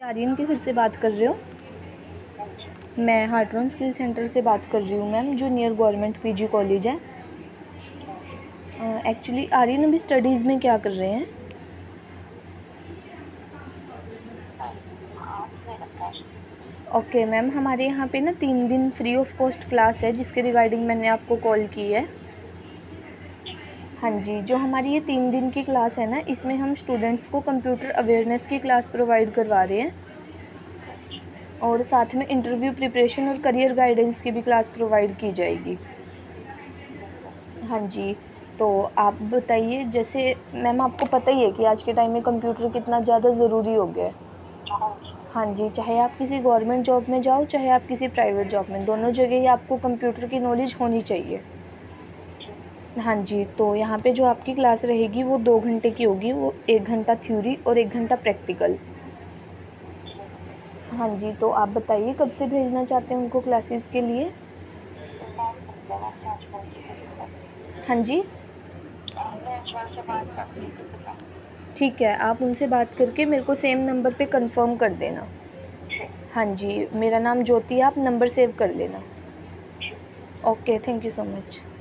आर्यन के घर से बात कर रहे हो? मैं हार्ट्रॉन स्किल सेंटर से बात कर रही हूँ मैम, जो नियर गवर्नमेंट पीजी कॉलेज है। एक्चुअली आर्यन अभी स्टडीज़ में क्या कर रहे हैं? ओके मैम, हमारे यहाँ पे ना 3 दिन फ्री ऑफ कॉस्ट क्लास है, जिसके रिगार्डिंग मैंने आपको कॉल की है। हाँ जी, जो हमारी ये 3 दिन की क्लास है ना, इसमें हम स्टूडेंट्स को कंप्यूटर अवेयरनेस की क्लास प्रोवाइड करवा रहे हैं, और साथ में इंटरव्यू प्रिपरेशन और करियर गाइडेंस की भी क्लास प्रोवाइड की जाएगी। हाँ जी, तो आप बताइए, जैसे मैम आपको पता ही है कि आज के टाइम में कंप्यूटर कितना ज़्यादा ज़रूरी हो गया है। हाँ जी, चाहे आप किसी गवर्नमेंट जॉब में जाओ, चाहे आप किसी प्राइवेट जॉब में, दोनों जगह ही आपको कंप्यूटर की नॉलेज होनी चाहिए। हाँ जी, तो यहाँ पे जो आपकी क्लास रहेगी वो 2 घंटे की होगी, वो 1 घंटा थ्योरी और 1 घंटा प्रैक्टिकल। हाँ जी, तो आप बताइए कब से भेजना चाहते हैं उनको क्लासेस के लिए? हाँ जी, ठीक है, आप उनसे बात करके मेरे को सेम नंबर पे कंफर्म कर देना। हाँ जी, मेरा नाम ज्योति है, आप नंबर सेव कर लेना। Okay, thank you so much.